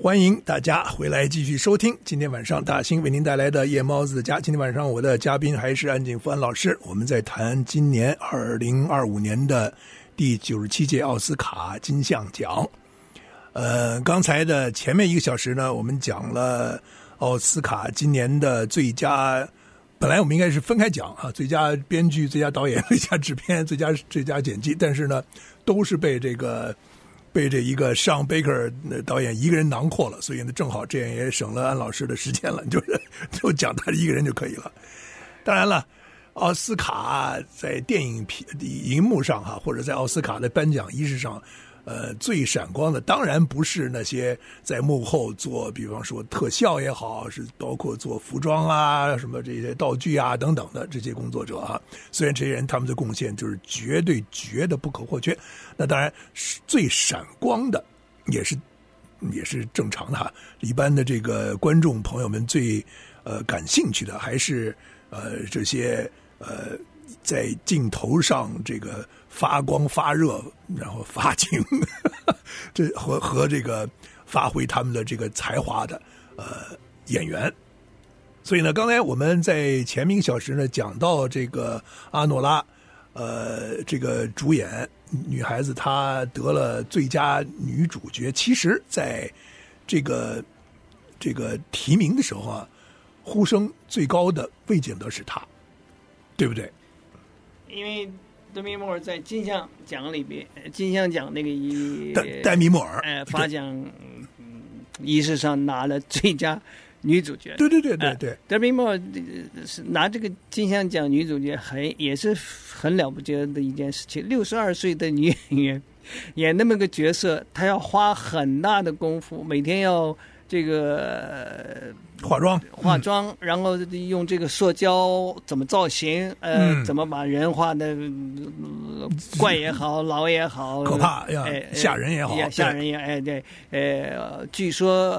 欢迎大家回来继续收听今天晚上大兴为您带来的夜猫子的家。今天晚上我的嘉宾还是安井富安老师，我们在谈今年2025年的第97届奥斯卡金像奖。刚才的前面1个小时呢，我们讲了奥斯卡今年的最佳，本来我们应该是分开讲啊，最佳编剧、最佳导演、最佳制片、最佳剪辑，但是呢，都是被这一个Sean Baker导演一个人囊括了，所以呢，正好这样也省了安老师的时间了，就讲他一个人就可以了。当然了，奥斯卡在电影荧幕上哈，或者在奥斯卡的颁奖仪式上，最闪光的当然不是那些在幕后做，比方说特效也好，是包括做服装啊、什么这些道具啊等等的这些工作者啊。虽然这些人他们的贡献就是绝对不可或缺，那当然最闪光的也是正常的哈。一般的这个观众朋友们最感兴趣的还是这些在镜头上这个发光发热，然后发情，这和这个发挥他们的这个才华的演员。所以呢，刚才我们在前1个小时呢讲到这个阿诺拉，这个主演女孩子她得了最佳女主角。其实在这个提名的时候啊，呼声最高的未见得是她，对不对？ 因为德米莫尔在金像奖里边，金像奖那个戴米莫尔发奖仪式上拿了最佳女主角。 对， 德米莫尔是拿这个金像奖女主角也是很了不起的一件事情。62岁的女演员演那么个角色，她要花很大的功夫，每天要这个化妆， 然后用这个塑胶怎么造型，怎么把人画的怪也好，老也好， 可怕呀，吓人也好， 吓人也对，据说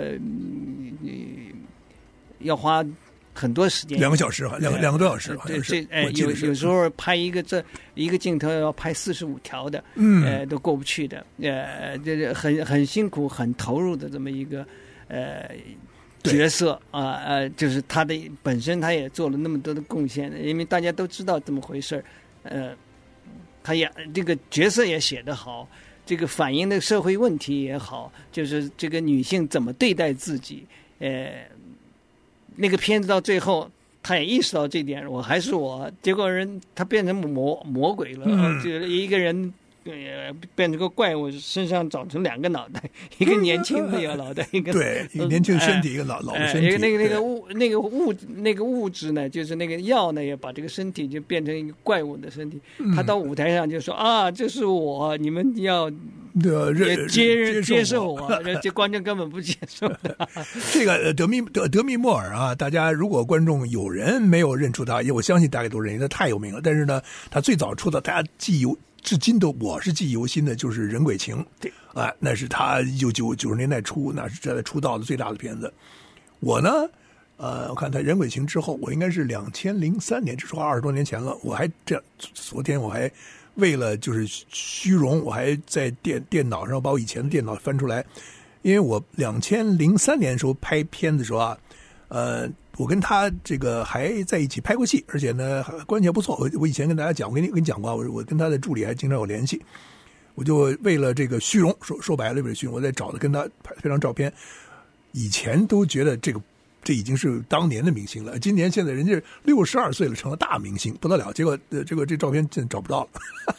要花很多时间，2 个小时哈，2个多小时， 有时候拍一个镜头要拍45条的，都过不去的，这很辛苦、很投入的这么一个角色啊，就是他的本身他也做了那么多的贡献，因为大家都知道这么回事他也这个角色也写得好，这个反映的社会问题也好，就是这个女性怎么对待自己，那个片子到最后，他也意识到这点，我还是我，结果他变成魔鬼了，就一个人变成个怪物，身上长成2个脑袋，一个年轻的脑袋，一个对，一个年轻身体，一个老的身体。 那个物质呢，就是那个药呢，也把这个身体就变成一个怪物的身体。他到舞台上就说啊，这是我，你们要接受我，这观众根本不接受的。 这个德米莫尔啊，大家如果观众有人没有认出他，我相信大概都认为他太有名了。但是呢，他最早出道，大家至今我是记忆犹新的，就是《人鬼情》。 对， 那是他90年代初，那是在出道的最大的片子。我呢，我看他《人鬼情》之后，我应该是2003年，这说20多年前了。我还昨天我还为了就是虚荣，我还在电脑上把我以前的电脑翻出来，因为我2003年的时候拍片的时候啊，我跟他这个还在一起拍过戏，而且呢关系还不错。我以前跟大家讲，我跟你讲过，我跟他的助理还经常有联系。我就为了这个虚荣，说白了为了虚荣，我在找的跟他拍张照片。以前都觉得这已经是当年的明星了，现在人家62岁了，成了大明星，不得了。结果这照片真找不到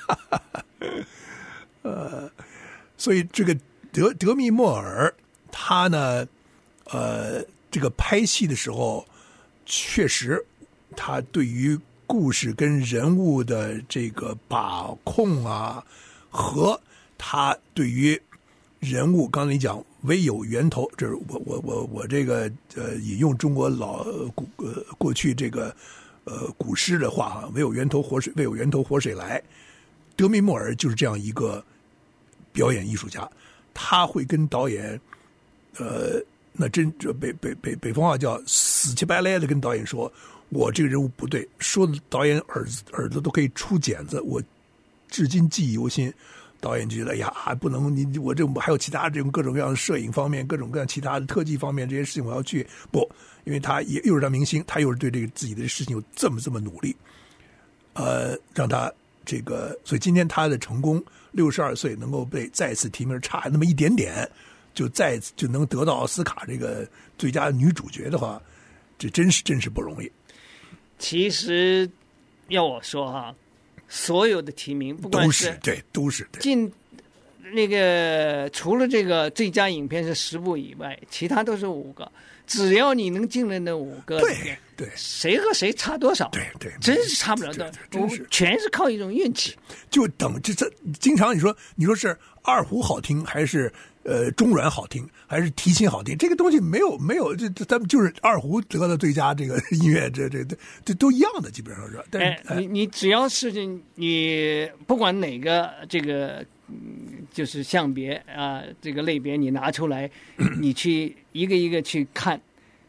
了。所以这个德米莫尔他呢，这个拍戏的时候，确实他对于故事跟人物的这个把控啊，和他对于人物，刚才你讲唯有源头，这是我这个引用中国过去这个古诗的话哈，唯有源头活水来。德米莫尔就是这样一个表演艺术家，他会跟导演那这北方话叫死乞白赖的跟导演说，我这个人物不对，说的导演耳朵都可以出茧子。我至今记忆犹新， 导演觉得，哎呀，还不能我这还有其他这种各种各样的摄影方面、各种各样其他的特技方面这些事情，我要去不，因为他又是当明星，他又是对这个自己的事情有这么努力，让他这个，所以今天他的成功，62岁能够被再次提名，差那么一点点，就能得到奥斯卡这个最佳女主角的话，这真是不容易。 其实要我说哈，所有的提名不管是都是进那个除了这个最佳影片是10部以外，其他都是5个。只要你能进了那5个里面， 对， 谁和谁差多少？ 对， 真是差不了多少，全是靠一种运气。 就等这经常你说是二胡好听还是中阮好听还是提琴好听，这个东西没有这咱们就是二胡得了最佳这个音乐，这都一样的，基本上是。但是你只要是你不管哪个这个就是项别啊，这个类别你拿出来，你去一个一个去看，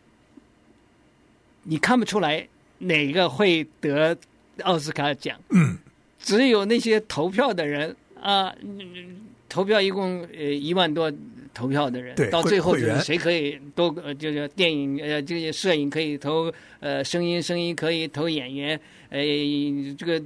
你看不出来哪个会得奥斯卡奖。只有那些投票的人啊，投票一共1万多投票的人，到最后就是谁可以都就是电影这些摄影可以投声音可以投演员，这个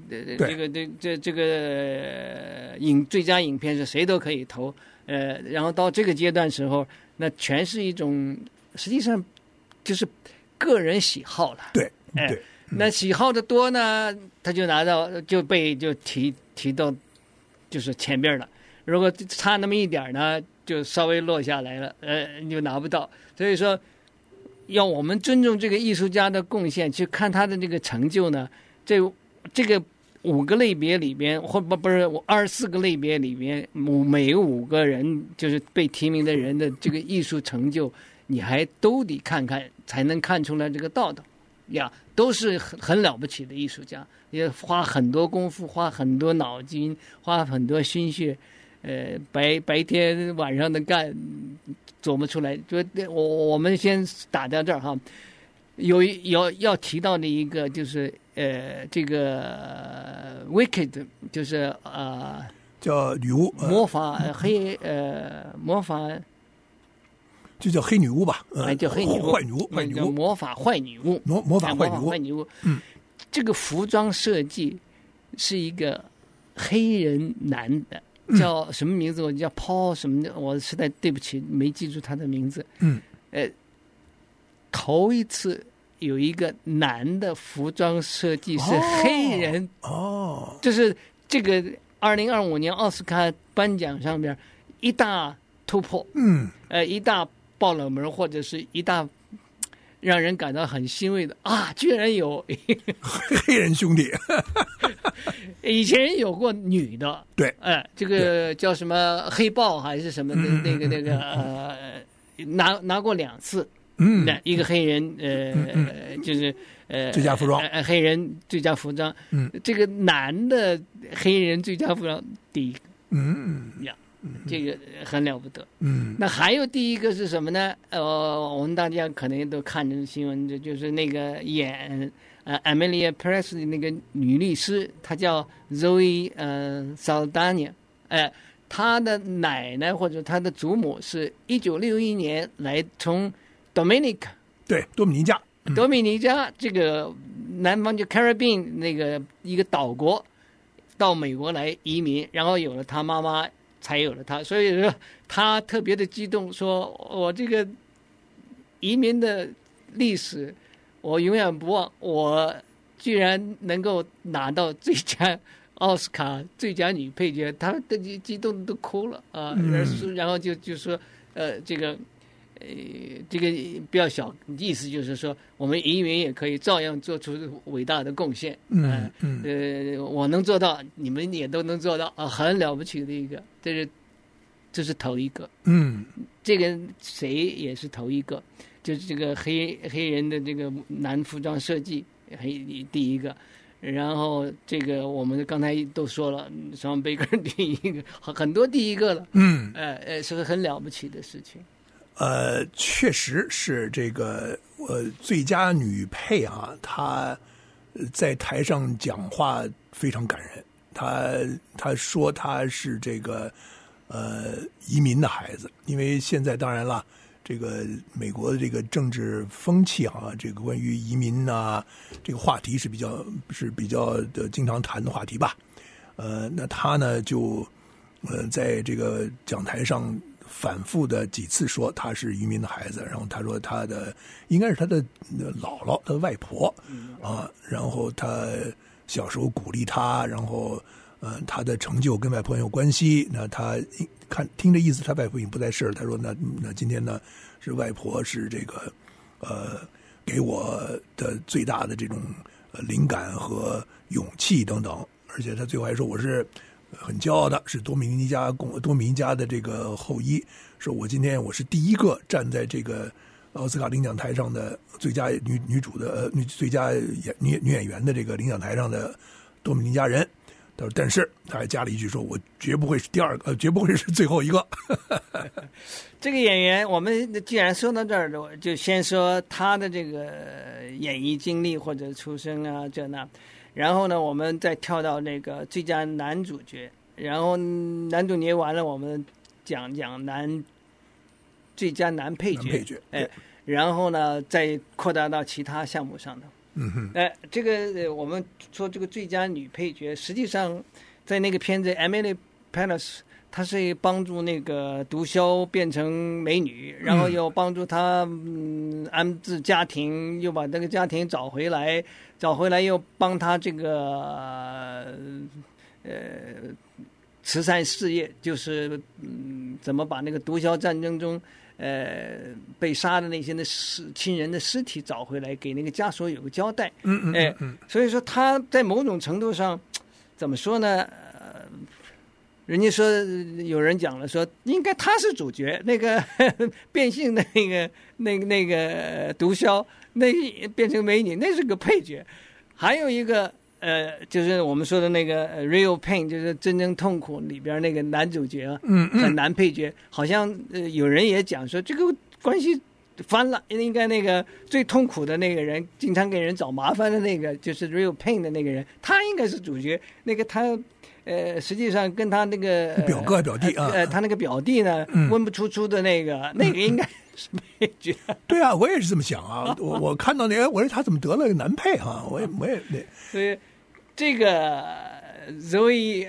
最佳影片是谁都可以投，然后到这个阶段时候，那全是一种实际上就是个人喜好了。 对。 那喜好的多呢，他就提到就是前边了。如果差那么一点呢，就稍微落下来了，你就拿不到。所以说，要我们尊重这个艺术家的贡献，去看他的这个成就呢。这个5个类别里边，或不是24个类别里边，每5个人就是被提名的人的这个艺术成就，你还都得看看，才能看出来这个道道呀。都是很了不起的艺术家，也花很多功夫，花很多脑筋，花很多心血。白天晚上的干，琢磨出来。就我们先打到这儿哈，要提到的一个就是这个 Wicked 就是叫女巫魔法魔法。 就叫黑女巫吧， 叫黑女巫， 坏女巫， 叫魔法坏女巫， 魔法坏女巫。 这个服装设计是一个黑人男的，叫什么名字？我叫 Paul 什么的，我实在对不起，没记住他的名字。头一次有一个男的服装设计是黑人，就是这个2025年奥斯卡颁奖上边一大突破，一大爆冷门，或者是一大让人感到很欣慰的啊，居然有黑人兄弟。 以前有过女的， 对， 这个叫什么黑豹还是什么的，那个拿过2次，一个黑人就是最佳服装， 黑人最佳服装，这个男的黑人最佳服装第一个，呀。这个很了不得。那还有第一个是什么呢？我们大家可能都看着新闻，就是那个演Amelia Presley 那个女律师，她叫 Zoe Saldana，她的奶奶或者她的祖母是1961年来从 Dominica， 对，多米尼加这个南方就 Caribbean 那个一个岛国到美国来移民，然后有了她妈妈。才有了他，所以说他特别的激动，说我这个移民的历史我永远不忘，我居然能够拿到最佳奥斯卡最佳女配角，他的激动都哭了啊！然后就说这个比较小，意思就是说我们移民也可以照样做出伟大的贡献。我能做到，你们也都能做到啊，很了不起的一个，这是头一个。这个谁也是头一个，就是这个黑人的这个男服装设计第一个。然后这个我们刚才都说了，双贝克第一个，很多第一个了。是个很了不起的事情。 确实是这个最佳女配啊，她在台上讲话非常感人。 他说他是这个移民的孩子，因为现在当然了，这个美国的这个政治风气哈，这个关于移民啊，这个话题是比较的经常谈的话题吧。那他呢就在这个讲台上反复的几次说他是渔民的孩子，然后他说他的应该是他的姥姥，他的外婆啊，然后他小时候鼓励他，然后他的成就跟外婆很有关系。那他听这意思，他外婆已经不在世了。他说那今天呢是外婆是这个给我的最大的这种灵感和勇气等等，而且他最后还说我是很骄傲的，是多米尼加的这个后裔，说我今天我是第一个站在这个奥斯卡领奖台上的最佳女主的最佳女演员的这个领奖台上的多米尼加人。他说，但是他还加了一句说，我绝不会是第二个，绝不会是最后一个。 这个演员，我们既然说到这儿，就先说他的这个演艺经历或者出身啊这那。然后呢，我们再跳到那个最佳男主角，然后男主角完了，我们讲最佳男配角，然后呢，再扩大到其他项目上的。这个我们说这个最佳女配角，实际上在那个片子 Emily Palace， 她是帮助那个毒枭变成美女，然后又帮助她安置家庭，又把这个家庭找回来又帮她这个慈善事业，就是怎么把那个毒枭战争中被杀的那些亲人的尸体找回来，给那个家属有个交代。所以说他在某种程度上怎么说呢？人家说有人讲了说，应该他是主角，那个变性的那个毒枭，那变成美女那是个配角，还有一个就是我们说的那个 Real Pain， 就是真正痛苦里边那个男主角啊，男配角，好像有人也讲说这个关系翻了，应该那个最痛苦的那个人，经常给人找麻烦的那个，就是 Real Pain 的那个人，他应该是主角。那个他实际上跟他那个表哥表弟啊， 他那个表弟呢，温不出出的那个应该是配角。 对啊，我也是这么想啊。我看到那个，我说他怎么得了个男配哈？我也所以这个 Zoe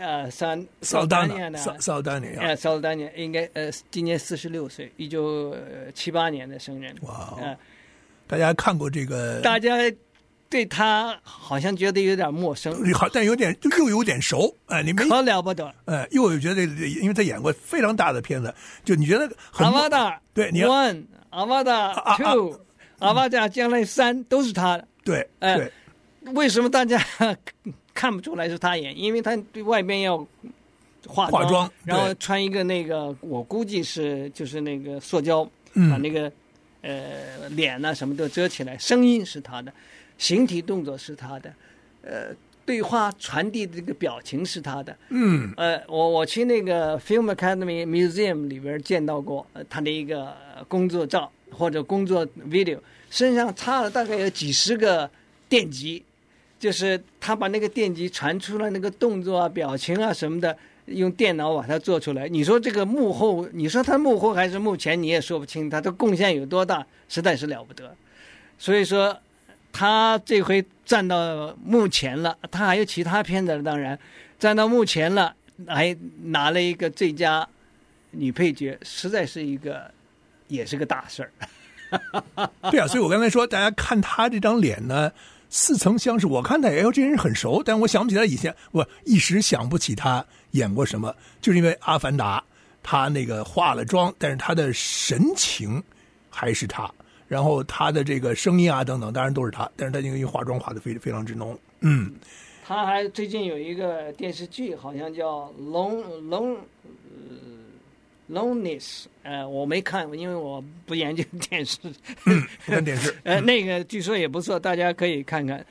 Saldana 应该今年46岁，1978年的生人。 哇，大家看过这个？ 大家对他好像觉得有点陌生， 好，但又有点熟。你没可了不得。 又觉得，因为他演过非常大的片子，就你觉得很。 阿瓦达对你 One， 阿瓦达 Two， 阿瓦达将来3都是他的。 对， 为什么大家看不出来是他演？因为他外边要化妆，然后穿一个那个，我估计就是那个塑胶，把那个脸啊什么都遮起来。声音是他的，形体动作是他的，对话传递的这个表情是他的。我去那个 Film Academy Museum 里边见到过他的一个工作照或者工作 video， 身上插了大概有几十个电极。就是他把那个电极传出来，那个动作啊、表情啊什么的，用电脑把它做出来。你说这个幕后，你说他幕后还是幕前，你也说不清他的贡献有多大，实在是了不得。所以说，他这回站到幕前了，他还有其他片子，当然站到幕前了，还拿了一个最佳女配角，实在是也是个大事儿。 对啊，所以我刚才说，大家看他这张脸呢。似曾相识，我看他这人很熟，但我想不起来以前，我一时想不起他演过什么，就是因为《阿凡达》，他那个化了妆，但是他的神情还是他，然后他的这个声音啊等等，当然都是他，但是他因为化妆化的非常之浓。 他还最近有一个电视剧，好像叫Loneliness， 我没看，因为我不研究电视。 不看电视。 那个据说也不错，大家可以看看。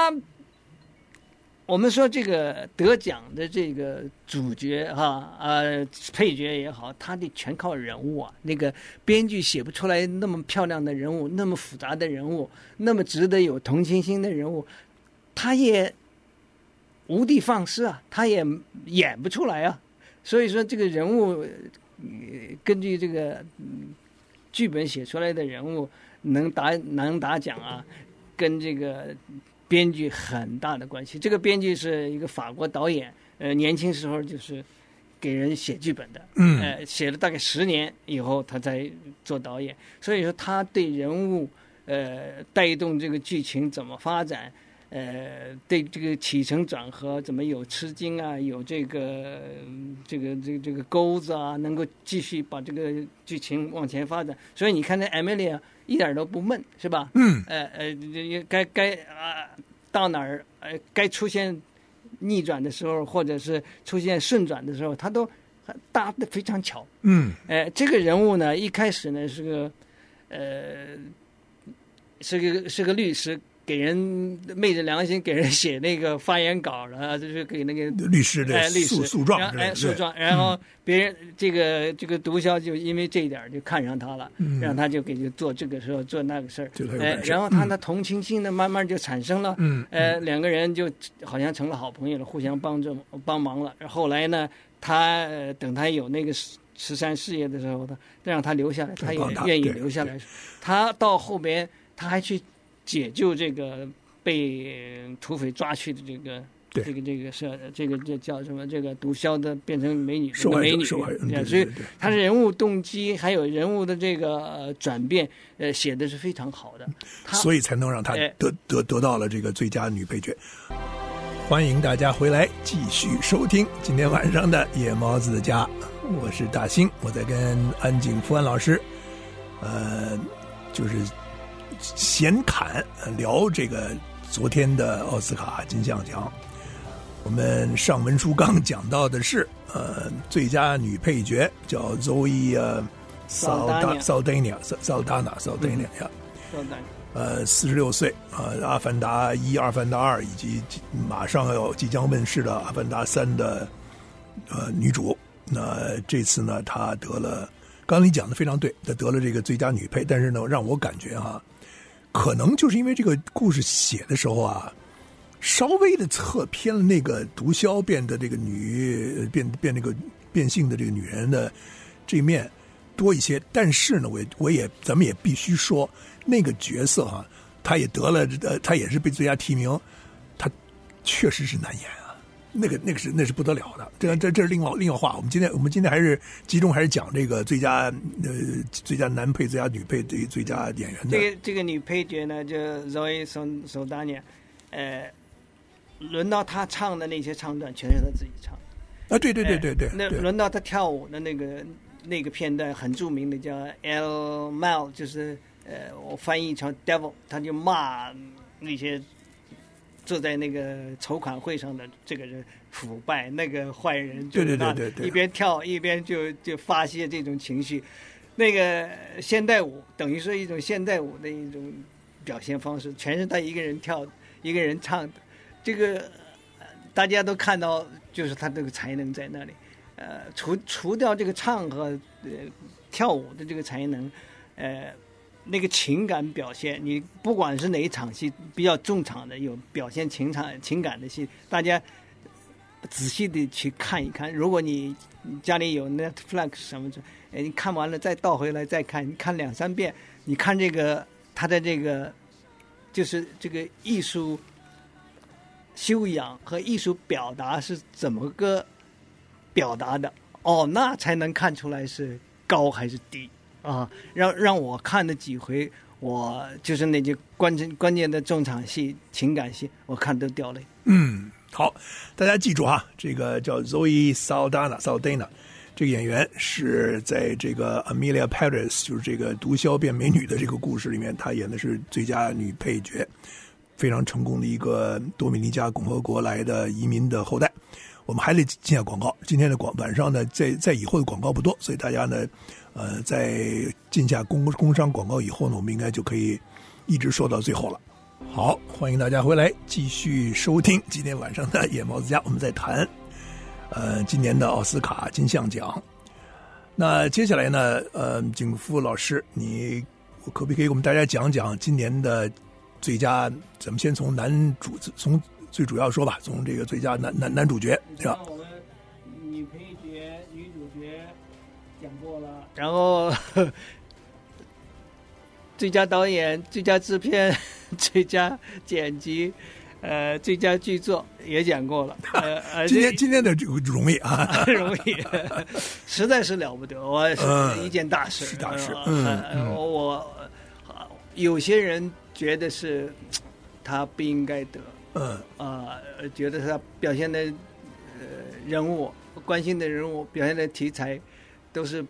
我们说这个得奖的这个主角配角也好，他得全靠人物啊。那个编剧写不出来那么漂亮的人物，那么复杂的人物，那么值得有同情心的人物，他也无的放矢啊，他也演不出来啊。所以说这个人物，根据这个剧本写出来的人物能打奖啊，跟这个编剧很大的关系。这个编剧是一个法国导演，年轻时候就是给人写剧本的，写了大概10年以后他才做导演。所以说他对人物带动这个剧情怎么发展，对这个起承转合怎么有吃惊啊，有这个钩子啊，能够继续把这个剧情往前发展。所以你看那 Amelia 一点都不闷，是吧？该到哪儿该出现逆转的时候，或者是出现顺转的时候，他都搭得非常巧。这个人物呢，一开始呢是个律师，给人昧着良心给人写那个发言稿了，就是给那个律师的诉状， 然后别人这个毒枭就因为这一点就看上他了，让他就给做这个时候做那个事儿，然后他的同情心呢慢慢就产生了，两个人就好像成了好朋友了，互相帮忙了。后来呢，他等他有那个慈善事业的时候，他让他留下来，他也愿意留下来。他到后边他还去解救这个被土匪抓去的这个叫什么？这个毒枭的变成美女，所以他的人物动机还有人物的这个转变，写的是非常好的， 所以才能让他得到了这个最佳女配角。欢迎大家回来继续收听今天晚上的夜猫子的家，我是大兴，我在跟安井福安老师，就是闲侃聊这个昨天的奥斯卡金像奖。我们上文书刚讲到的是最佳女配角叫 Zoe Saldana 46岁阿凡达1、阿凡达2以及马上要即将问世的阿凡达3的女主。那这次呢，她得了，刚才你讲的非常对，她得了这个最佳女配，但是呢，让我感觉可能就是因为这个故事写的时候稍微的侧偏了那个毒枭变的这个变那个变性的这个女人的这一面多一些。但是呢，咱们也必须说，那个角色他也得了，他也是被最佳提名，他确实是难演啊，那是不得了的。这是另外话。我们今天还是集中还是讲这个最佳男配、最佳女配、最佳演员的。 这个女配角呢，就 Zoe Saldana，轮到她唱的那些唱段全是她自己唱啊，对。 那轮到她跳舞的那个片段很著名的叫 El Mal， 就是我翻译成 Devil， 他就骂那些坐在那个筹款会上的这个人腐败，那个坏人，对，一边跳一边就发泄这种情绪。那个现代舞等于是一种现代舞的一种表现方式，全是他一个人跳，一个人唱的。这个大家都看到，就是他这个才能在那里。除掉这个唱和跳舞的这个才能，那个情感表现，你不管是哪一场戏比较重场的，有表现情感的戏，大家仔细的去看一看。如果你家里有 Netflix 什么的，你看完了再倒回来再看，你看2、3遍，你看这个他的这个就是这个艺术修养和艺术表达是怎么个表达的，那才能看出来是高还是低啊。让我看的几回，我就是那些关键的重场戏、情感戏，我看都掉泪。 好，大家记住这个叫 Zoe Saldana 这个演员是在这个 Amelia Paris， 就是这个毒枭变美女的这个故事里面，她演的是最佳女配角，非常成功的一个多米尼加共和国来的移民的后代。我们还得进下广告，今天的晚上呢，在以后的广告不多，所以大家呢，在进下工商广告以后呢，我们应该就可以一直说到最后了。好，欢迎大家回来继续收听今天晚上的夜猫子家，我们在谈今年的奥斯卡金像奖。那接下来呢，景福老师，你可不可以给我们大家讲讲今年的最佳？咱们先从男主，从最主要说吧，从这个最佳男主角，对吧？ 我们女配角、女主角讲过了，然后最佳导演、最佳制片、最佳剪辑。最佳剧作也讲过了。 今天的这个容易啊， 容易，实在是了不得，我是一件大事， 是大事。 我有些人觉得是他不应该得，觉得他表现的人物、关心的人物、表现的题材都是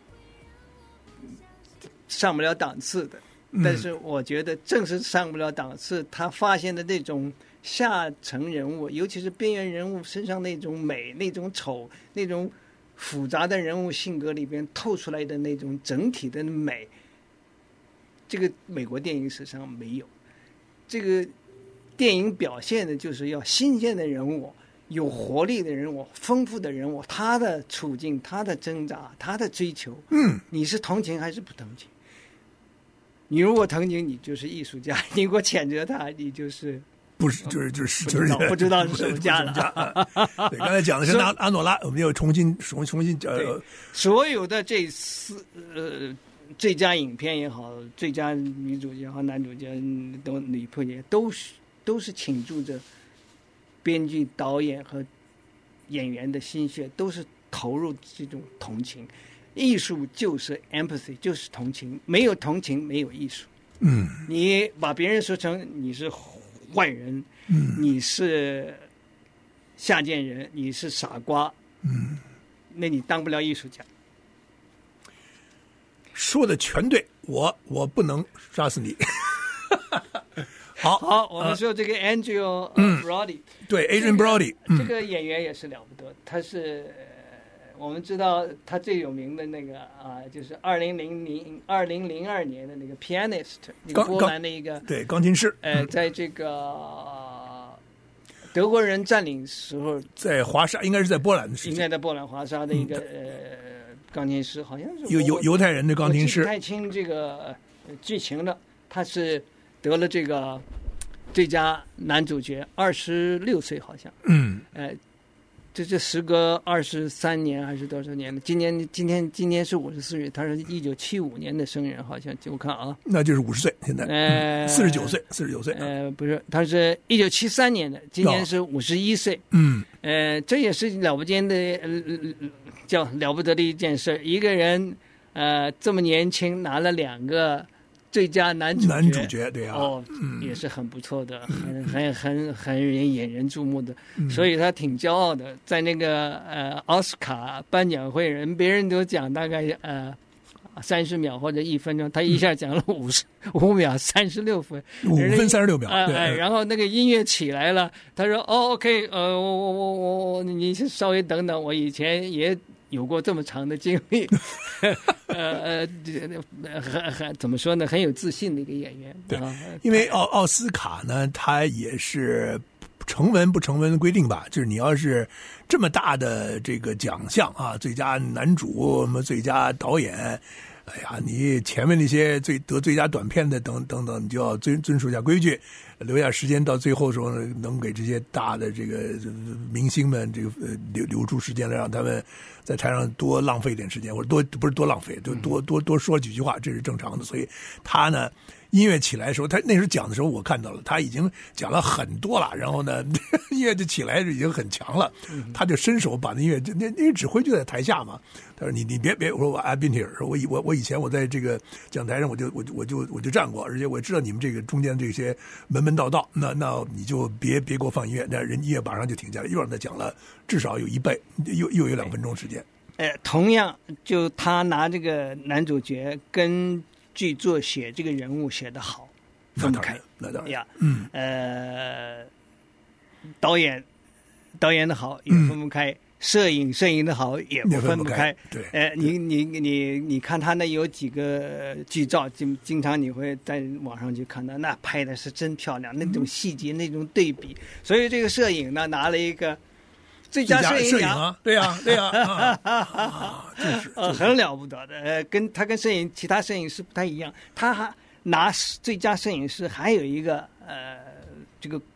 上不了档次的。但是我觉得正是上不了档次，他发现的那种下层人物，尤其是边缘人物身上那种美、那种丑、那种复杂的人物性格里边透出来的那种整体的美，这个美国电影史上没有。这个电影表现的就是要新鲜的人物、有活力的人物、丰富的人物，他的处境、他的挣扎、他的追求，你是同情还是不同情？你如果同情，你就是艺术家；你如果谴责他，你就是不是就是不知道是什么家了。 对，刚才讲的是阿诺拉，我们又重新所有的这最佳影片也好，最佳女主角和男主角都女配角都是倾注着编剧、导演和演员的心血，都是投入这种同情。艺术就是 empathy， 就是同情，没有同情没有艺术。你把别人说成你是坏人，你是下贱人，你是傻瓜，那你当不了艺术家。 说的全对，我不能杀死你。好， 我们说这个 Adrien Brody， 对 Adrien Brody， 这个演员也是了不得，他是。我们知道他最有名的那个就是2002年的那个 Pianist， 那个波兰的一个对钢琴师， 在这个德国人占领时候， 在华沙，应该是在波兰的时候， 应该在波兰华沙的一个钢琴师，好像是犹太人的钢琴师， 我记不太清这个剧情了。他是得了这个最佳男主角，26岁好像，这时隔23年还是多少年了？今年是54岁，他是1975年的生人，好像我看啊， 那就是50岁，现在49岁， 不是，他是1973年的，今年是51岁，这也是了不得的一件事，一个人这么年轻拿了2个最佳男主角，对啊，也是很不错的，很引人注目的，所以他挺骄傲的。在那个奥斯卡颁奖会，别人都讲大概30秒或者1分钟，他一下讲了5秒36分 ，5分36秒， 然后那个音乐起来了，他说：“OK， 你稍微等等，我以前也有过这么长的经历。”怎么说呢？很有自信的一个演员。 对，因为奥斯卡呢，它也是成文不成文的规定吧，就是你要是这么大的这个奖项啊，最佳男主、什么最佳导演，哎呀，你前面那些得最佳短片的等等，你就要遵守一下规矩，留下时间到最后的时候呢，能给这些大的这个明星们这个留出时间来，让他们在台上多浪费一点时间，或者不是多浪费，就多说几句话，这是正常的。所以他呢，音乐起来的时候，他那时候讲的时候，我看到了，他已经讲了很多了，然后呢，音乐就起来已经很强了，他就伸手把那音乐，那指挥就在台下嘛，他说你别，我说我 I've been here， 说我以前我在这个讲台上我就站过，而且我知道你们这个中间这些门道道，那你就别给我放音乐，那人音乐马上就停下来，又让他讲了至少有1倍，又有2分钟时间。 同样就他拿这个男主角跟剧作写这个人物写得好，分不开。 那当然呀，导演的好也分不开，摄影的好也分不开。 对， 你看他那有几个剧照，经常你会在网上去看到，那拍的是真漂亮，那种细节，那种对比。所以这个摄影呢，拿了一个最佳摄影啊，对呀，就是很了不得的。跟其他摄影师不太一样，他还拿最佳摄影师，还有一个这个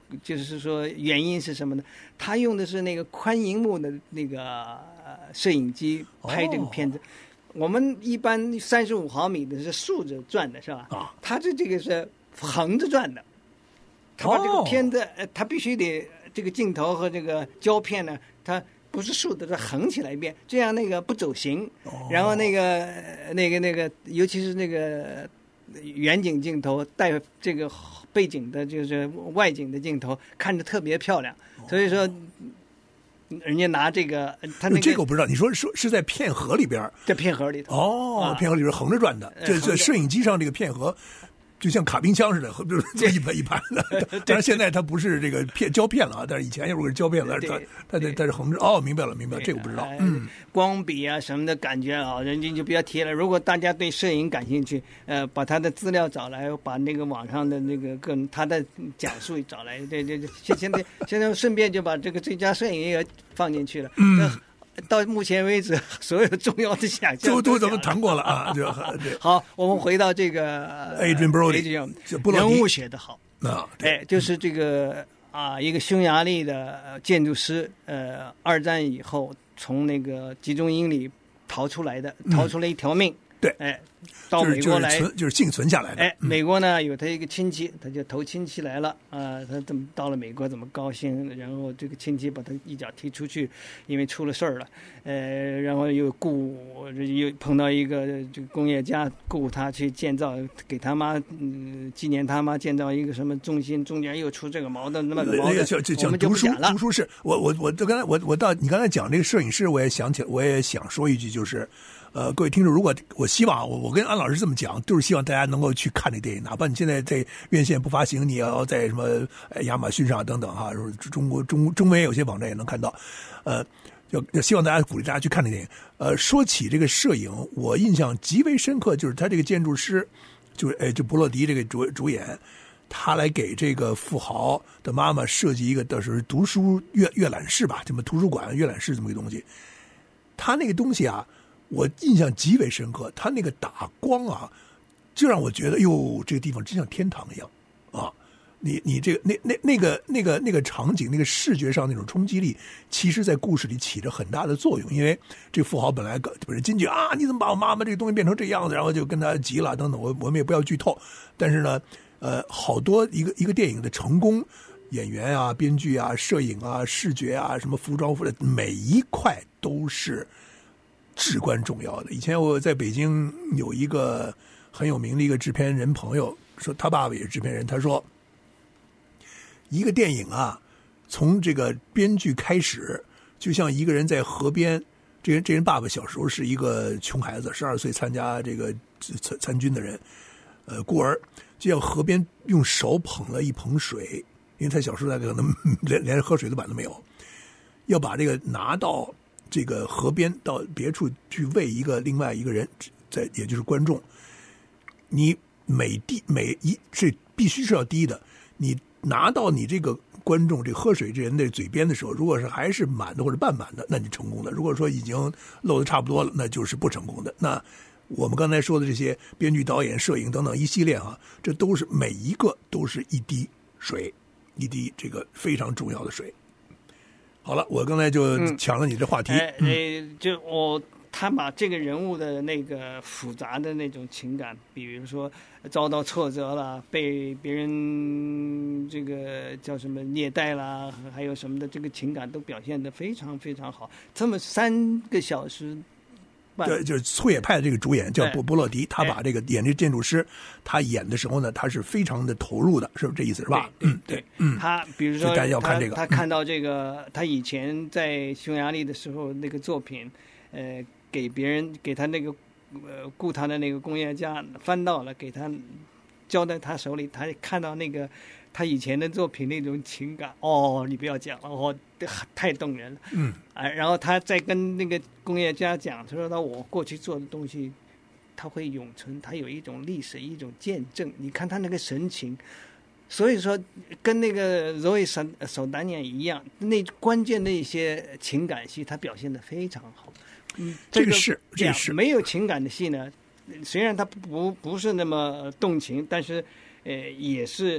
就是说原因是什么呢？他用的是那个宽银幕的那个摄影机拍这个片子。我们一般35毫米的是竖着转的是吧？他这个是横着转的。他把这个片子，他必须得这个镜头和这个胶片呢，它不是竖的，它横起来一遍，这样那个不走形。然后那个，尤其是那个远景镜头带这个背景的，就是外景的镜头，看着特别漂亮。所以说，人家拿这个，他那个这个我不知道，你说是在片盒里边， 在片盒里头片盒里边横着转的，这摄影机上这个片盒。就像卡冰箱似的，就是一盘一盘的。当然现在它不是这个胶片了啊，但是以前如果是胶片了，它是横着。明白了，这个不知道。 光比啊什么的感觉啊，人家就不要提了。如果大家对摄影感兴趣，把他的资料找来，把那个网上的那个他的讲述找来。对，现在顺便就把这个最佳摄影也放进去了。到目前为止，所有重要的奖项都咱们谈过了啊。 好，我们回到这个 Adrian Brody， 人物写得好就是这个一个匈牙利的建筑师，二战以后从那个集中营里逃出来一条命。 对， 到美国来就是幸存下来的。 美国呢有他一个亲戚，他就投亲戚来了他怎么到了美国怎么高兴，然后这个亲戚把他一脚踢出去，因为出了事儿了。然后又碰到一个这个工业家，雇他去建造，给他妈纪念他妈建造一个什么中心，中间又出这个矛盾那么个矛盾，我们就不讲了。 读书是我刚才我到你刚才讲这个摄影师，我也想说一句，就是各位听众，如果我希望我跟安老师这么讲，就是希望大家能够去看这电影，哪怕你现在在院线不发行，你也要在什么亚马逊上等等哈，中文有些网站也能看到，要希望大家鼓励大家去看这电影。说起这个摄影，我印象极为深刻，就是他这个建筑师，就博洛迪这个主演，他来给这个富豪的妈妈设计一个的是读书阅览室吧，这么图书馆阅览室这么一个东西。他那个东西啊，我印象极为深刻，他那个打光啊，就让我觉得哟，这个地方真像天堂一样啊！你这个那个场景，那个视觉上那种冲击力，其实在故事里起着很大的作用。因为这富豪本来进去啊，你怎么把我妈妈这个东西变成这样子？然后就跟他急了等等。我们也不要剧透，但是呢，好多一个电影的成功，演员啊、编剧啊、摄影啊、视觉啊、什么服装每一块都是至关重要的。以前我在北京有一个很有名的一个制片人朋友，说他爸爸也是制片人，他说一个电影啊，从这个编剧开始，就像一个人在河边，这人爸爸小时候是一个穷孩子，12岁参加这个参军的人，孤儿，就像河边用手捧了一盆水，因为他小时候可能连喝水的碗都没有，要把这个拿到这个河边到别处去喂另外一个人，也就是观众，你这必须是要滴的，你拿到你这个观众这喝水这人的嘴边的时候，如果是还是满的或者半满的，那你成功了；如果说已经漏的差不多了，那就是不成功的。那我们刚才说的这些编剧、导演、摄影等等一系列这都是每一个都是一滴水，一滴这个非常重要的水。好了，我刚才就抢了你这话题。 他把这个人物的那个复杂的那种情感，比如说遭到挫折了，被别人这个叫什么虐待啦，还有什么的，这个情感都表现得非常非常好。这么3个小时半， 对，就是粗野派的这个主演叫波洛迪，他把这个演这建筑师，他演的时候呢，他是非常的投入的，是不是这意思是吧？ 对，他比如说他看到这个，他以前在匈牙利的时候那个作品，给他那个雇他的那个工业家翻到了，给他交在他手里，他看到那个他以前的作品那种情感，你不要讲了，太动人了。然后他再跟那个工业家讲，他说我过去做的东西，他会永存，他有一种历史，一种见证。你看他那个神情，所以说跟那个Zoe Saldana一样，那关键的一些情感戏，他表现得非常好。 这个是没有情感的戏呢，虽然它不是那么动情，但是也是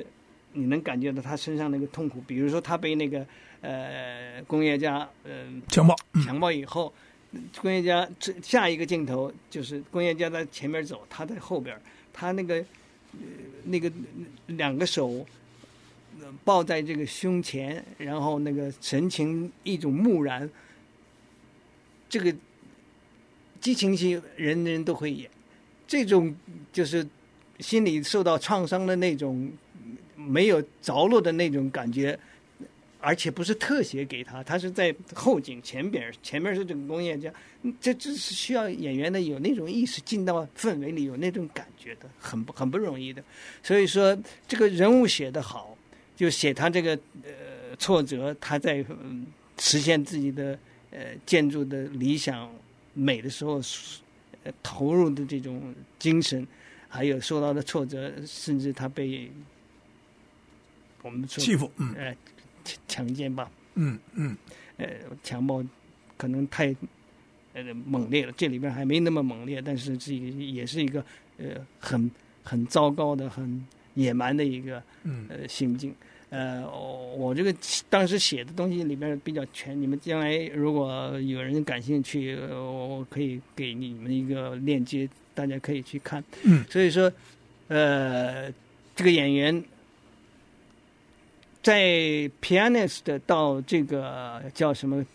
你能感觉到他身上那个痛苦。比如说他被那个工业家强暴以后，工业家下一个镜头就是工业家在前面走，他在后边，他那个两个手抱在这个胸前，然后那个神情一种木然，这个激情戏人人都会演，这种就是心里受到创伤的那种没有着落的那种感觉，而且不是特写给他是在后景前面是这个工业家，这是需要演员的有那种意识进到氛围里，有那种感觉的，很不容易的。所以说这个人物写得好，就写他这个挫折，他在实现自己的建筑的理想美的时候投入的这种精神，还有受到的挫折，甚至他被我们说欺负， 强奸吧，强暴可能太猛烈了，这里边还没那么猛烈，但是这也是一个很糟糕的、很野蛮的一个心境。我这个当时写的东西里边比较全，你们将来如果有人感兴趣，我可以给你们一个链接，大家可以去看。所以说，这个演员在 pianist 到这个叫什么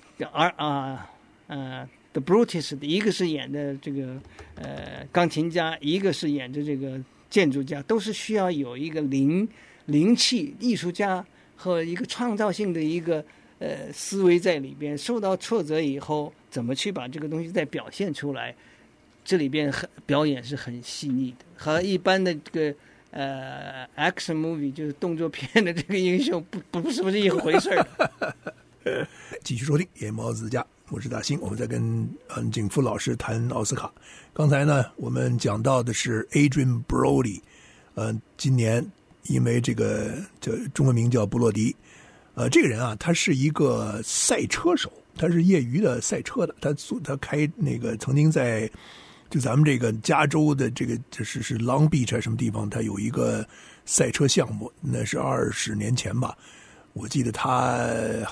The Brutus 的，一个是演的这个钢琴家，一个是演的这个建筑家，都是需要有一个灵气艺术家和一个创造性的一个思维在里边。受到挫折以后，怎么去把这个东西再表现出来？这里边表演是很细腻的，和一般的这个action movie 就是动作片的这个英雄不是一回事儿。 继续收听野猫子家，我是大兴，我们在跟景福老师谈奥斯卡。刚才呢，我们讲到的是 Adrien Brody，今年因为这中文名叫布洛迪，这个人啊，他是一个赛车手，他是业余的赛车的，他开那个曾经在就咱们这个加州的这个是 Long Beach 还是什么地方，他有一个赛车项目，那是20年前吧。我记得他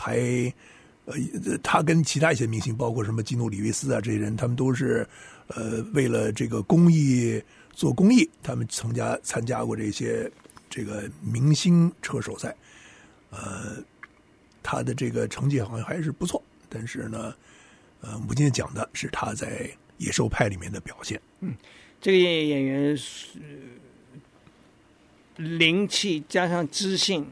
跟其他一些明星，包括什么基努里维斯啊这些人，他们都是为了这个公益做公益，他们参加过这个明星车手赛。他的这个成绩好像还是不错，但是呢，我们今天讲的是他在野兽派里面的表现。 这个演员灵气加上知性，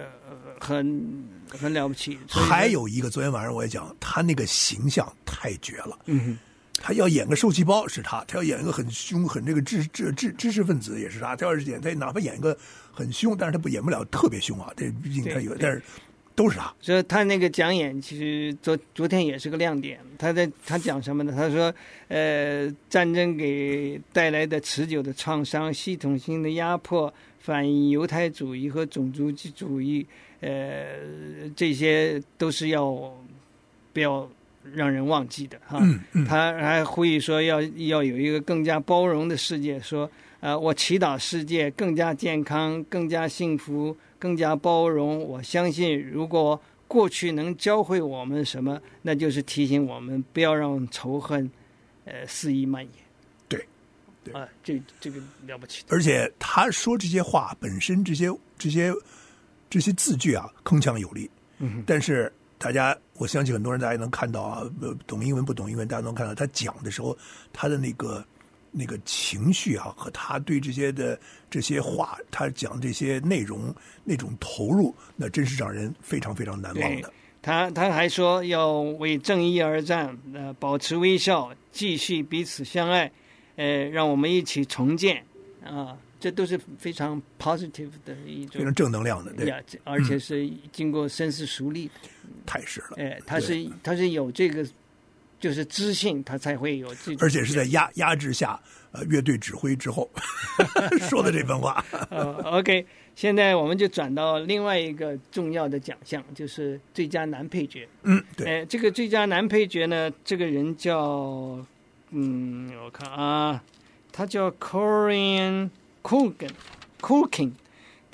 很了不起。 还有一个，昨天晚上我也讲，他那个形象太绝了。他要演个受气包是他要演一个很凶、很这个知识分子也是他要是他哪怕演一个很凶，但是他演不了特别凶啊。这毕竟他有，但是都是他。 所以他那个讲演，其实昨天也是个亮点。他讲什么呢？他说，战争给带来的持久的创伤、系统性的压迫、反犹太主义和种族主义，这些都是不要让人忘记的哈。他还呼吁说要有一个更加包容的世界，说我祈祷世界更加健康、更加幸福、更加包容。我相信如果过去能教会我们什么，那就是提醒我们不要让仇恨肆意蔓延。 对这个了不起。 而且他说这些话本身这些字句啊铿锵有力。但是我相信很多人大家能看到啊，懂英文不懂英文大家能看到他讲的时候，他的那个情绪啊，和他对这些话，他讲这些内容那种投入，那真是让人非常非常难忘的。 他还说要为正义而战，保持微笑，继续彼此相爱，让我们一起重建啊。这都是非常 positive 的一种， 非常正能量的，对， 而且是经过深思熟虑的， 太是了。 他是有这个，就是知性，他才会有这种， 而且是在压制下，乐队指挥之后说的这番话。 OK， 现在我们就转到另外一个重要的奖项，就是最佳男配角。 对， 这个最佳男配角呢，这个人叫，我看啊，他叫 Culkin，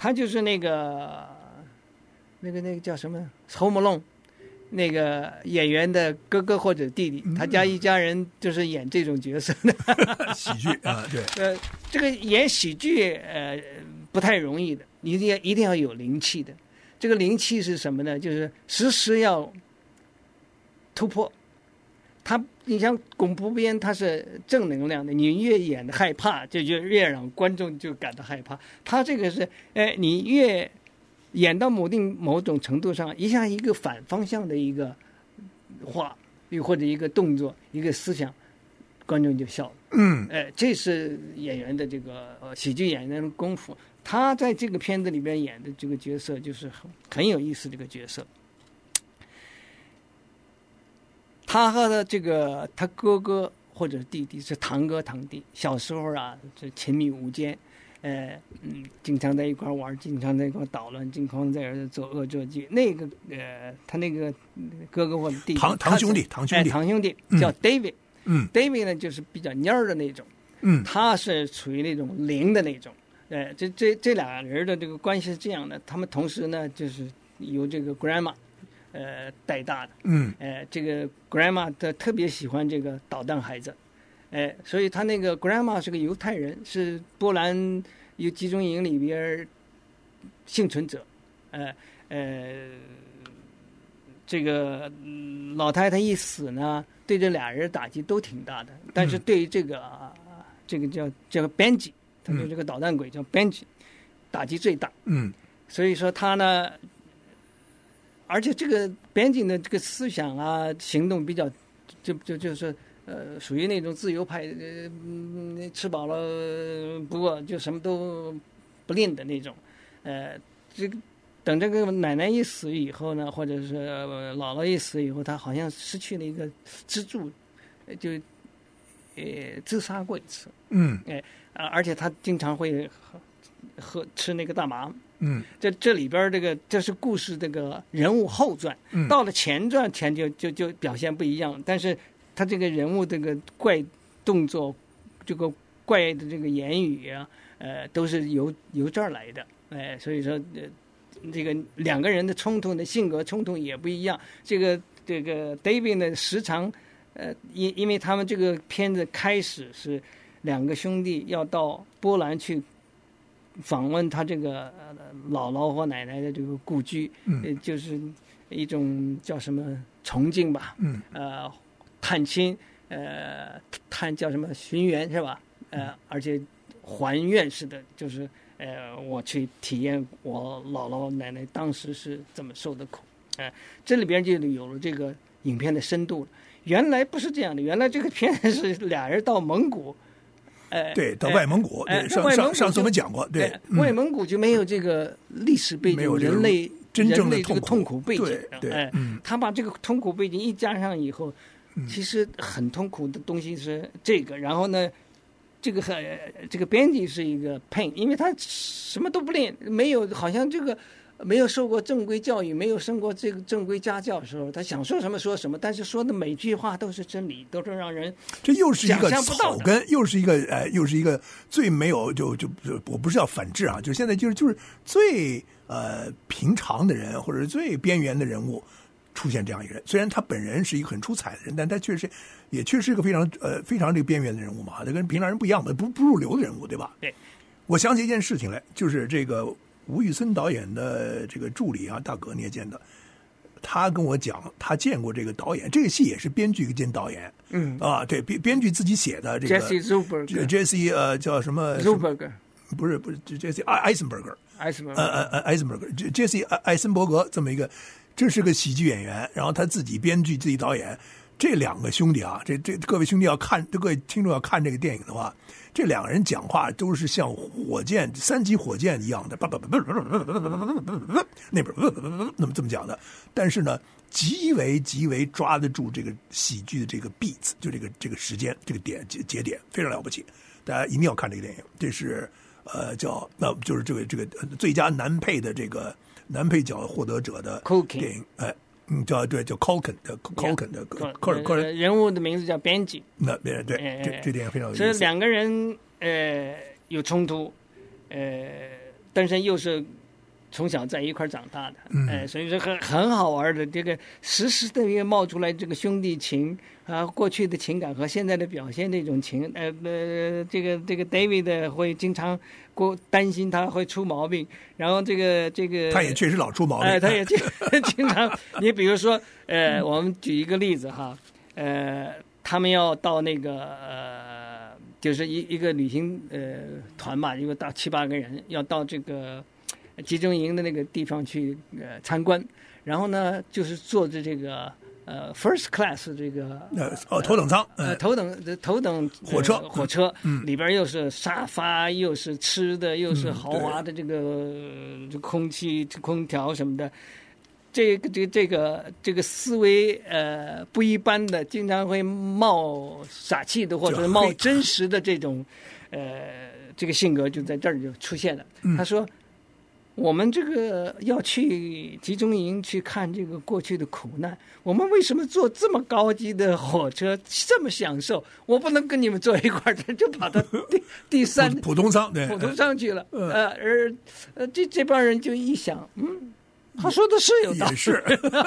他就是那个叫什么《Home Alone》那个演员的哥哥或者弟弟，他家一家人就是演这种角色的喜剧啊，对。 这个演喜剧不太容易的，一定要有灵气的。这个灵气是什么呢？就是时时要突破。你像恐怖片，它是正能量的，你越演的害怕，就越让观众就感到害怕。他这个是，你越演到某种程度上，一下一个反方向的一个话，又或者一个动作、一个思想，观众就笑了。这是演员的这个喜剧演员的功夫。他在这个片子里边演的这个角色就是很有意思，这个角色。他和他哥哥或者弟弟是堂哥堂弟，小时候啊这亲密无间，经常在一块玩，经常在一块捣乱，经常在这做恶作剧。他那个哥哥或者弟弟堂兄弟叫 David。David 呢就是比较蔫的那种。他是属于那种灵的那种。这俩人的这个关系是这样的，他们同时呢就是由这个 grandma。带大的，这个 grandma 特别喜欢这个捣蛋孩子，所以他那个 grandma 是个犹太人，是波兰有集中营里边幸存者，这个老太太一死呢，对这俩人打击都挺大的，但是对于这个叫 Benji， 他就这个捣蛋鬼叫 Benji， 打击最大，所以说他呢。而且这个边境的这个思想啊，行动比较，就是属于那种自由派，吃饱了不饿，就什么都不吝的那种。这个等这个奶奶一死以后呢，或者是姥姥一死以后，他好像失去了一个支柱，就自杀过一次。而且他经常会吃那个大麻。这里边这是故事这个人物后传，到了前传就表现不一样，但是他这个人物这个怪动作，这个怪的这个言语啊，都是由这儿来的，所以说这个两个人的冲突的性格冲突也不一样。这个 David 呢，时常因为他们这个片子开始是两个兄弟要到波兰去。访问他这个姥姥或奶奶的这个故居，就是一种叫什么崇敬吧，探亲，叫什么寻源是吧？而且还愿似的，就是我去体验我姥姥奶奶当时是怎么受的苦，这里边就有了这个影片的深度了。原来不是这样的，原来这个片是俩人到蒙古。 对，到外蒙古，对，上次我们讲过，对， 外蒙古就没有这个历史背景， 没有人类真正的这个痛苦背景， 对， 他把这个痛苦背景一加上以后，其实很痛苦的东西是这个，然后呢，这个编辑是一个 pain， 因为他什么都不练，没有好像这个。没有受过正规教育，没有受过这个正规家教的时候，他想说什么说什么，但是说的每句话都是真理，都是让人这又是一个草根，又是一个最没有就我不是要反制啊，就现在就是最平常的人或者最边缘的人物出现这样一个人，虽然他本人是一个很出彩的人，但他确实是一个非常这个边缘的人物嘛，他跟平常人不一样的，不入流的人物，对吧？ 对， 我想起一件事情来，就是这个。吴宇森导演的这个助理啊，大哥你也见的，他跟我讲，他见过这个导演，这个戏也是编剧兼导演，对，编剧自己写的这个 Jesse Zuberger， 叫什么 Zuberger， 不是 Jesse Eisenberger，Jesse 艾森伯格这么一个，这是个喜剧演员，然后他自己编剧自己导演，这两个兄弟啊，这各位兄弟各位听众要看这个电影的话。这两个人讲话都是像3级火箭一样的，那边那么这么讲的，但是呢，极为抓得住这个喜剧的这个 beats， 就这个时间这个节点非常了不起，大家一定要看这个电影。这是就是这个最佳男配的这个男配角获得者的电影，叫 Culkin 的人物的名字叫编辑。 那对，这电影非常有意思。 所以两个人有冲突， 登山又是从小在一块长大的，所以说很好玩的，这个时时的也冒出来这个兄弟情啊，过去的情感和现在的表现这种情，这个 David 会经常担心他会出毛病，然后这个他也确实老出毛病， 他也经常，你比如说我们举一个例子哈，他们要到那个就是一个旅行团嘛，一个到7、8个人要到这个集中营的那个地方去参观，然后呢就是坐着这个first class 这个头等舱， 头等火车，里边又是沙发，又是吃的，又是豪华的这个空气空调什么的。这个思维不一般的，经常会冒傻气的，或者冒真实的这种这个性格就在这儿就出现了。他说，我们这个要去集中营去看这个过去的苦难，我们为什么坐这么高级的火车这么享受？我不能跟你们坐一块儿，就跑到第三普通舱去了。而这帮人就一想，他说的是有道理， 也是。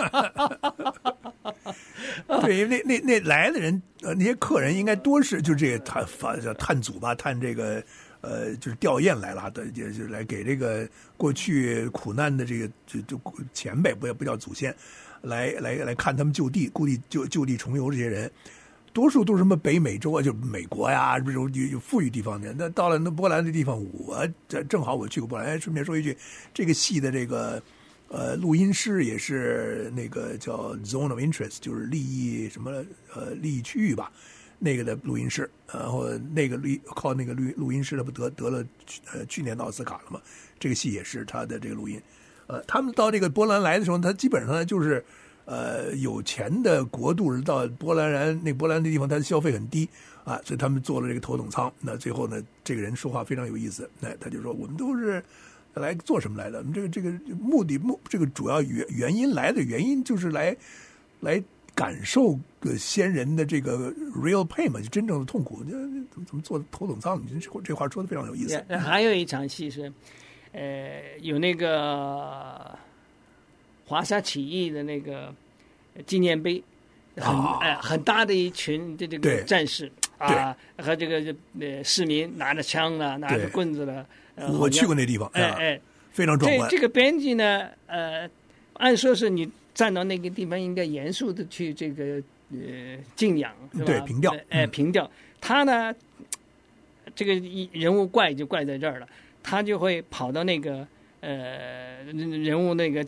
对，因为那来的人，那些客人应该多是就这个探组吧，探这个就是吊唁来了的，也就是来给这个过去苦难的这个就前辈，不叫祖先，来看他们就地重游这些人。多数都是什么北美洲啊，就美国呀，这种有富裕地方的。那到了那波兰的地方，我正好我去过波兰。顺便说一句，这个戏的这个录音师也是那个叫 Zone of Interest， 就是利益区域吧，那个的录音师。然后那个靠那个录音师，他不得了去年的奥斯卡了嘛？这个戏也是他的这个录音。他们到这个波兰来的时候，他基本上就是有钱的国度到波兰的地方，他的消费很低啊，所以他们坐了这个头等舱。那最后呢，这个人说话非常有意思，他就说我们都是来做什么来的？我们这个这个主要原因就是来感受先人的这个 real pain 嘛，就真正的痛苦。怎么坐头等舱？这话说的非常有意思。 还有一场戏是，有那个华沙起义的那个纪念碑，很大的一群这个战士啊，和这个市民拿着枪了，拿着棍子了。 我去过那地方，非常壮观。 这个编辑呢，按说是你站到那个地方应该严肃的去这个敬仰，是吧？ 对，凭吊， 凭吊。他呢，这个人物怪就怪在这儿了，他就会跑到那个人物那个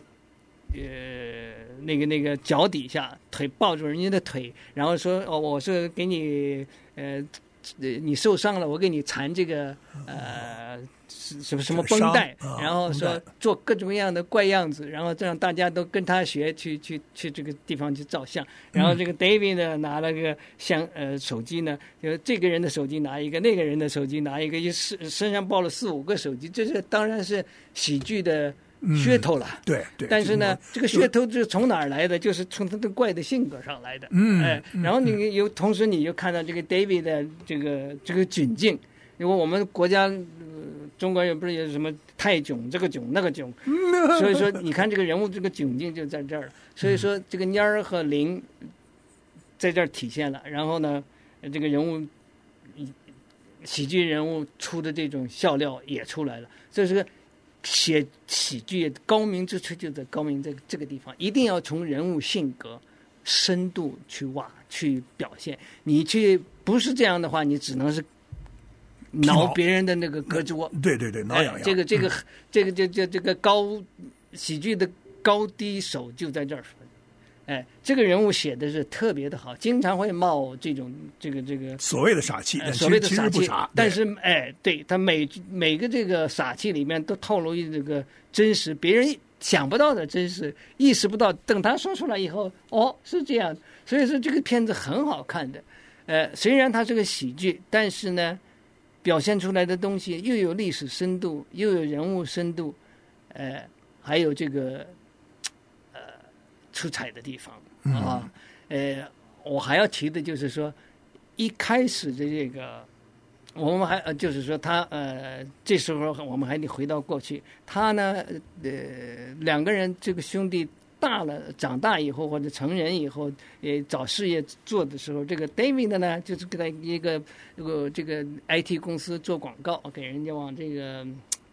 脚底下，腿抱住人家的腿，然后说我是给你你受伤了，我给你缠这个什么绷带，然后说做各种各样的怪样子，然后这样大家都跟他学，去这个地方去照相。然后这个 David 呢拿了个手机呢，就这个人的手机拿一个，那个人的手机拿一个，身上抱了4、5个手机，这是当然是喜剧的噱头了。 对。 但是呢，这个噱头是从哪儿来的？就是从他的怪的性格上来的。然后同时你就看到这个 David 的这个窘境。因为我们国家中国人不是有什么太囧这个囧那个囧，所以说你看这个人物这个窘境就在这儿了。所以说这个蔫儿和灵在这儿体现了。然后呢，这个人物喜剧人物出的这种笑料也出来了。这是个写喜剧高明之处，就在高明在这个地方，一定要从人物性格深度去挖去表现。你去不是这样的话，你只能是挠别人的那个胳肢窝。 对，挠痒痒。 这个喜剧的高低手就在这儿。这个人物写的是特别的好，经常会冒这个所谓的傻气， 所谓的傻气不傻， 但是对他每个这个傻气里面都透露这个真实，别人想不到的真实，意识不到，等他说出来以后，是这样。所以说这个片子很好看的。虽然它是个喜剧，但是呢，表现出来的东西又有历史深度，又有人物深度，还有这个出彩的地方啊。我还要提的就是说，一开始的我们还就是说他这时候我们还得回到过去，他呢两个人这个兄弟长大以后或者成人以后，找事业做的时候，这个 David 呢就是在一个这个 IT 公司做广告，给人家往这个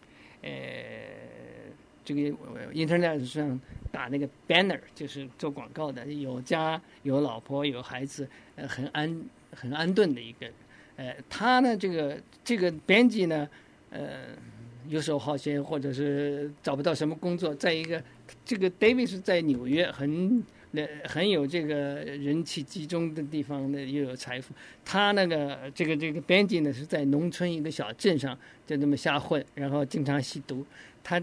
这个 Internet 上打那个 banner， 就是做广告的，有家有老婆有孩子，很安顿的一个。他呢这个编辑呢，游手好闲，或者是找不到什么工作。再一个，这个 David 是在纽约很有这个人气集中的地方的，又有财富。他那个这个编辑呢是在农村一个小镇上就这么瞎混，然后经常吸毒。他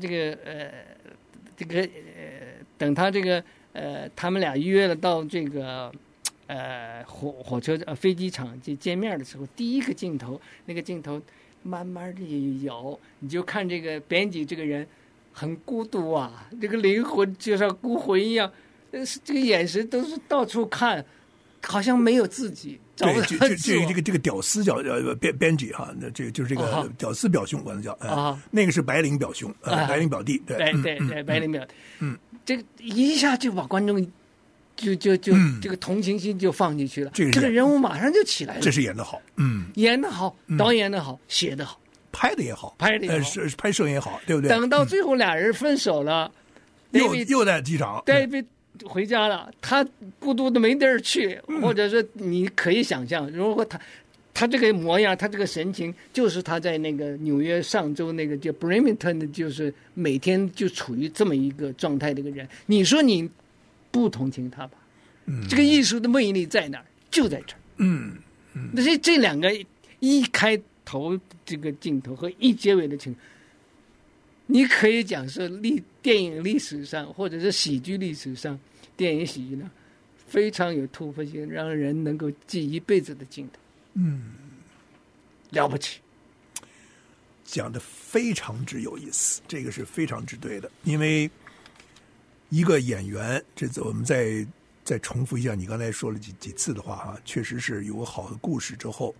等他他们俩约了到这个火车飞机场就见面的时候，第一个镜头，那个镜头慢慢的摇，你就看这个编辑这个人很孤独啊，这个灵魂就像孤魂一样，这个眼神都是到处看，好像没有自己，找不到自我。 这个屌丝叫编辑哈，那这就是这个屌丝表兄，管他叫那个是白领表兄，白领表弟，对白领表弟，这个一下就把观众就这个同情心就放进去了，这个人物马上就起来了。 这是演得好， 演得好，导演的好，写得好， 拍的也好，拍摄也好，对不对？ 等到最后俩人分手了， 又在机场， David回家了，他孤独的没地儿去，或者说你可以想象，如果他这个模样，他这个神情，就是他在那个纽约上周那个叫 Bremerton， 就是每天就处于这么一个状态的一个人。你说你不同情他吧？这个艺术的魅力在哪儿？就在这儿。那这两个一开头这个镜头和一结尾的镜头，你可以讲是电影历史上或者是喜剧历史上，电影喜剧呢非常有突破性，让人能够记一辈子的镜头。了不起， 讲的非常之有意思，这个是非常之对的。因为一个演员，这次我们再重复一下你刚才说了几次的话哈，确实是有个好的故事之后，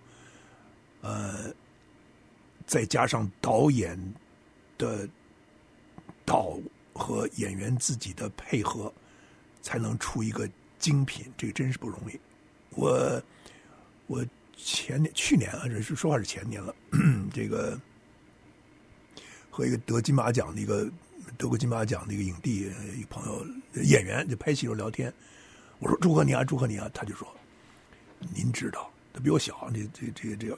再加上导演的导和演员自己的配合，才能出一个精品，这个真是不容易。我去年啊，这是说话是前年了，这个和一个得金马奖的德国金马奖的一个影帝一个朋友演员就拍戏时候聊天，我说祝贺你啊，他就说您知道，他比我小，这个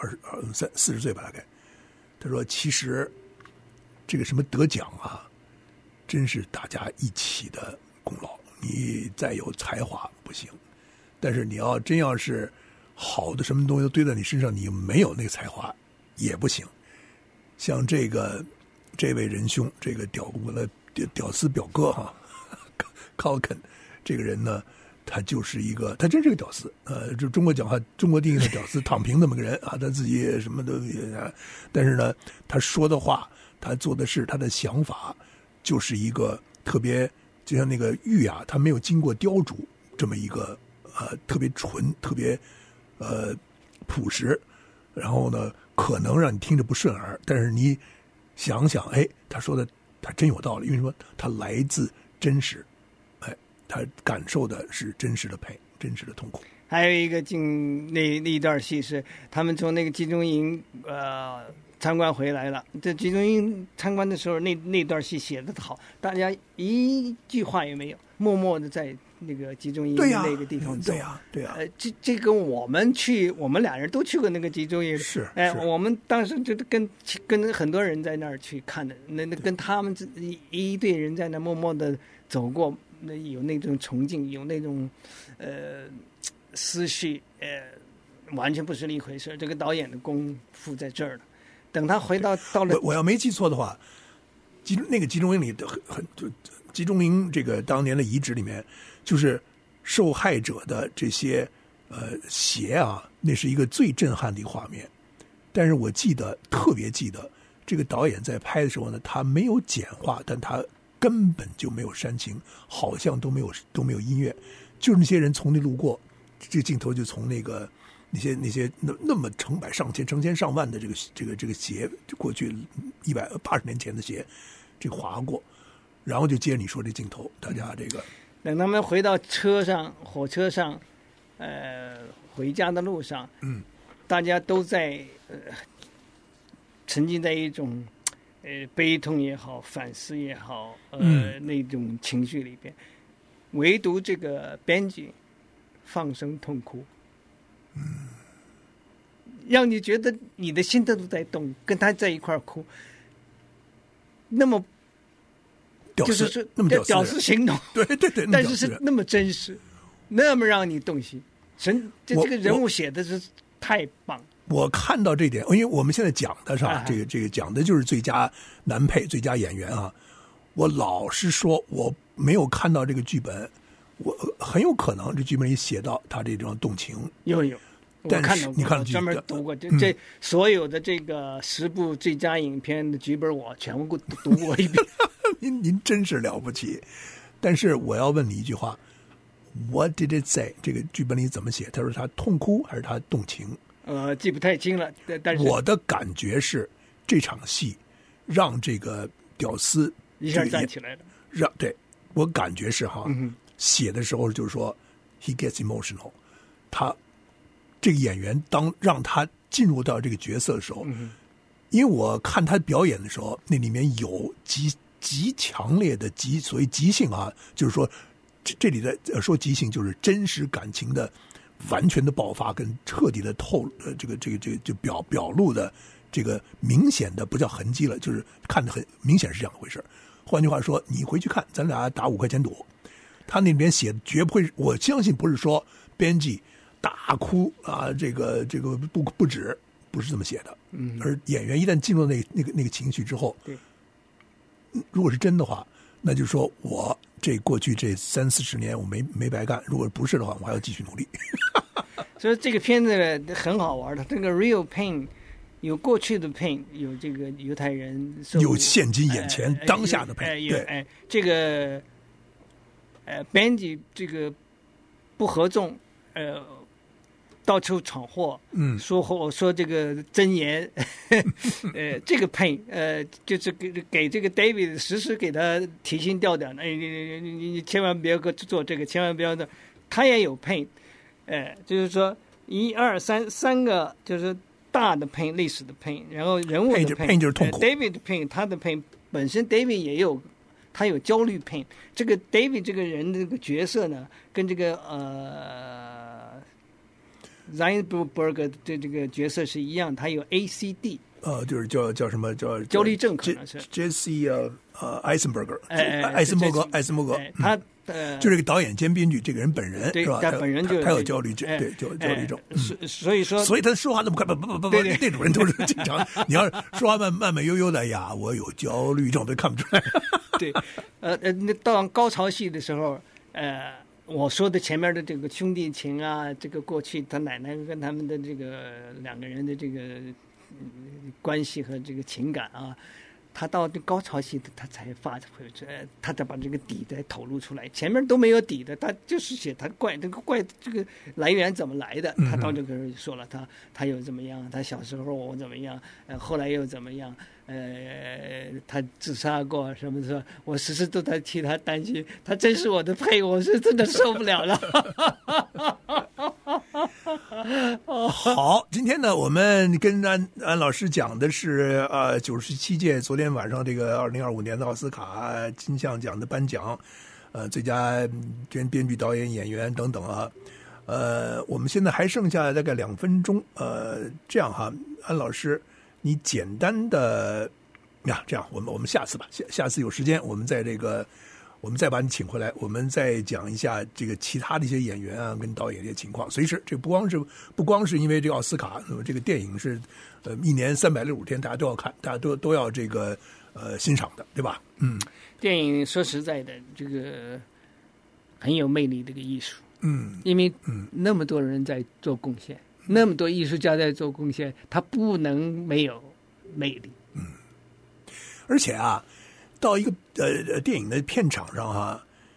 40岁吧大概，他说其实这个什么得奖啊，真是大家一起的功劳，你再有才华不行，但是你真要是好的什么东西都堆在你身上，你没有那个才华也不行。像这位仁兄，这个屌丝表哥哈，Culkin 这个人呢，他真是个屌丝，就中国讲话，中国定义的屌丝，躺平那么个人啊，他自己什么都，但是呢，他说的话，他做的事，他的想法，就是一个特别，就像那个玉啊，他没有经过雕琢，这么一个特别纯，特别朴实，然后呢，可能让你听着不顺耳，但是你想想，哎，他说的他真有道理，因为什么？他来自真实，哎，他感受的是真实的真实的痛苦。 还有一个那一段戏是他们从那个集中营参观回来了。这集中营参观的时候，那段戏写得好，大家一句话也没有，默默的在那个集中营那个地方走。 对呀。 这跟我们俩人都去过那个集中营。 是。 我们当时就跟很多人在那儿去看的，那跟他们一队人在那默默的走过，那有那种崇敬，有那种思绪，完全不是一回事。这个导演的功夫在这儿呢。等他到了， 我要没记错的话，那个集中营里集中营这个当年的遗址里面，就是受害者的这些鞋啊，那是一个最震撼的一个画面。但是我特别记得，这个导演在拍的时候呢，他没有简化，但他根本就没有煽情，好像都没有音乐，就是那些人从那路过，这个镜头就从那个那些那么成百上千、成千上万的这个鞋，过去180年前的鞋，这个划过，然后就接你说这镜头，大家这个等他们回到车上、火车上，回家的路上，大家都在沉浸在一种悲痛也好、反思也好，那种情绪里边，唯独这个编辑放声痛哭，让你觉得你的心都在动，跟他在一块儿哭，那么就是说那么屌丝行动， 对， 但是那么真实，那么让你动心。这个人物写的是太棒。 我看到这点，因为我们现在讲的是这个讲的就是最佳男配、最佳演员啊。我老实说，我没有看到这个剧本，我很有可能这剧本里写到他这种动情。 有，我看到过， 你看专门读过这所有的这个10部最佳影片的剧本，我全部读过一遍。 您真是了不起。但是我要问你一句话 ，What did it say？ 这个剧本里怎么写？他说他痛哭还是他动情？ 记不太清了，但是我的感觉是这场戏让这个屌丝一下站起来了。 对，我感觉是哈，写的时候就是说 he gets emotional， 他这个演员当让他进入到这个角色的时候，因为我看他表演的时候，那里面有极强烈的所谓即兴啊，就是说这里的说即兴就是真实感情的完全的爆发跟彻底的这个就表露的这个明显的不叫痕迹了，就是看得很明显是这样的回事。换句话说，你回去看，咱俩打5块钱赌，他那边写绝不会，我相信不是说编辑大哭啊，这个不止，不是这么写的。而演员一旦进入那个情绪之后， 对， 如果是真的话，那就是说我过去这30-40年我没白干，如果不是的话，我还要继续努力。 所以这个片子很好玩的，这个 real pain 有过去的 pain， 有这个犹太人有现今眼前当下的 pain， 对，这个编辑这个不合众，到处闯祸，说这个真言，这个 pain， 就是给这个 David 时给他提心吊胆的，你千万别做这个，千万不要做，他也有 pain，就是说1、2、3个就是大的 pain， 历史的 pain， 然后人物的 pain 就是痛苦 ，David 的 pain， 他的 pain 本身 David 也有。他有焦虑 pain， 这个 David 这个人的这个角色呢，跟这个Zeinberg 的这个角色是一样，他有 ACD， 就是叫什么叫焦虑症，可能是 Jesse Eisenberg， 艾森伯格， 他就这个导演兼编剧这个人本人是吧？ 他本人就他有焦虑症，对，焦虑症。 所以他说话那么快，不，那种人都是经常。你要说话慢悠悠的呀，我有焦虑症，都看不出来。 对，那到高潮戏的时候，我说的前面的这个兄弟情啊，这个过去他奶奶跟他们的这个2个人的这个关系和这个情感啊。他到这高潮戏，他才发挥出来，他才把这个底再透露出来。前面都没有底的，他就是写他这个来源怎么来的。他到这个时候说了，他又怎么样？他小时候我怎么样？后来又怎么样？他自杀过什么的，我时时都在替他担心。他真是我的配偶，我是真的受不了了。 好，今天呢，我们跟安老师讲的是97届昨天晚上这个2025年的奥斯卡金像奖的颁奖，最佳编剧、导演、演员等等啊。我们现在还剩下大概2分钟，这样哈，安老师，你简单的呀，这样我们下次吧，下次有时间我们再把你请回来，我们再讲一下这个其他的一些演员啊跟导演的情况。随时这不光是因为这个奥斯卡，那么这个电影是1年365天大家都要看，大家都要这个欣赏的，对吧？ 电影说实在的，这个很有魅力的一个艺术。因为那么多人在做贡献，那么多艺术家在做贡献，他不能没有魅力。 而且啊，到一个电影的片场上啊，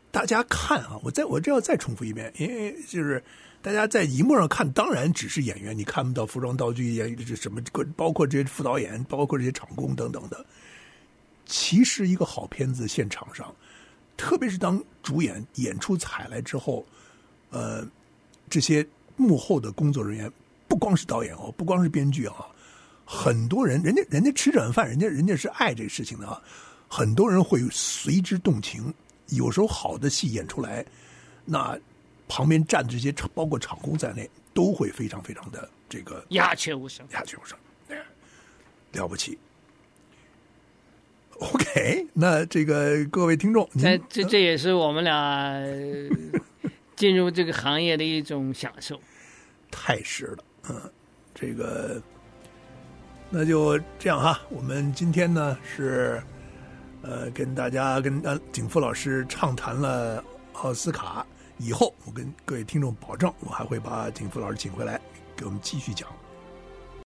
大家看啊，我这要再重复一遍，因为就是大家在荧幕上看，当然只是演员，你看不到服装道具什么，包括这些副导演，包括这些场工等等的。其实一个好片子现场上，特别是当主演演出彩来之后，这些幕后的工作人员，不光是导演哦，不光是编剧啊，很多人，人家吃这碗饭，人家是爱这个事情的啊，很多人会随之动情。有时候好的戏演出来，那旁边站这些包括场工在内，都会非常非常的这个鸦雀无声， 了不起。OK， 那这个各位听众， 这也是我们俩进入这个行业的一种享受。 太是了，这个那就这样哈。我们今天呢是跟大家跟景福老师畅谈了奥斯卡，以后我跟各位听众保证，我还会把景福老师请回来给我们继续讲